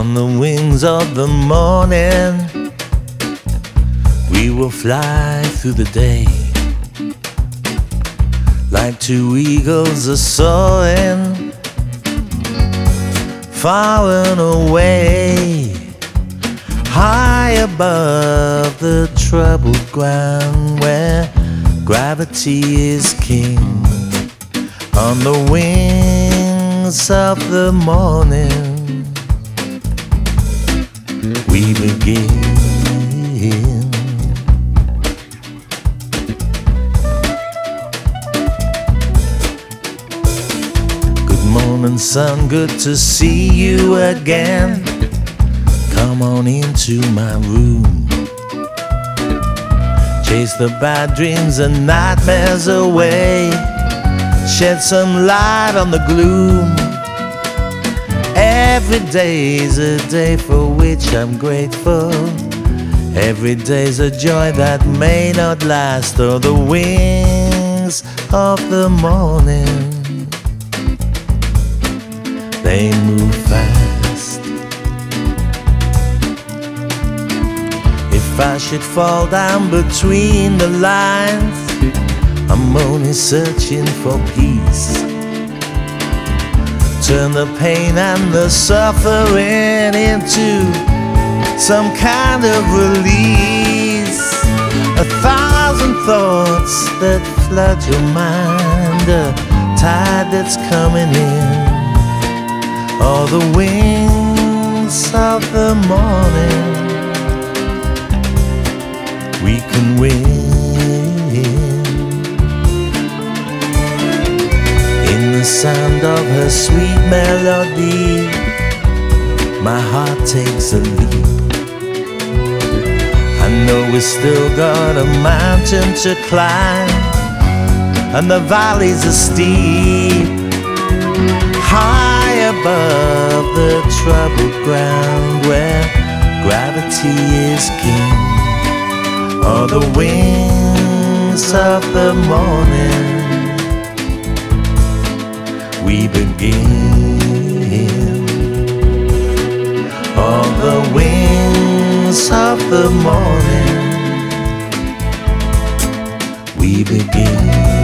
On the wings of the morning, we will fly through the day. Like two eagles are soaring, far and away, high above the troubled ground where gravity is king. On the wings of the morning, we begin. Good morning, sun, good to see you again. Come on into my room. Chase the bad dreams and nightmares away. Shed some light on the gloom. Every day's a day for which I'm grateful. Every day's a joy that may not last. Oh, the wings of the morning, they move fast. If I should fall down between the lines, I'm only searching for peace. Turn the pain and the suffering into some kind of release. 1,000 thoughts that flood your mind, a tide that's coming in. All the wings of the morning, we can win. The sound of her sweet melody, my heart takes a leap. I know we still got a mountain to climb, and the valleys are steep. High above the troubled ground where gravity is king. Oh, the wings of the morning, we begin. On the wings of the morning, we begin.